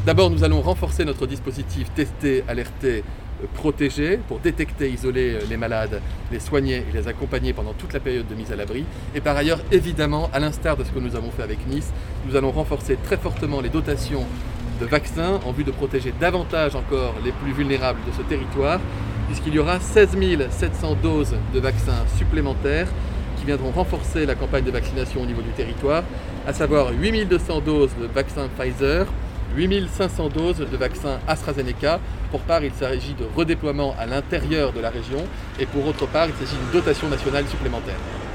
D'abord, nous allons renforcer notre dispositif tester, alerter, protéger pour détecter, isoler les malades, les soigner et les accompagner pendant toute la période de mise à l'abri. Et par ailleurs, évidemment, à l'instar de ce que nous avons fait avec Nice, nous allons renforcer très fortement les dotations de vaccins en vue de protéger davantage encore les plus vulnérables de ce territoire, puisqu'il y aura 16 700 doses de vaccins supplémentaires qui viendront renforcer la campagne de vaccination au niveau du territoire, à savoir 8 200 doses de vaccin Pfizer, 8 500 doses de vaccin AstraZeneca. Pour part, il s'agit de redéploiement à l'intérieur de la région et pour autre part, il s'agit d'une dotation nationale supplémentaire.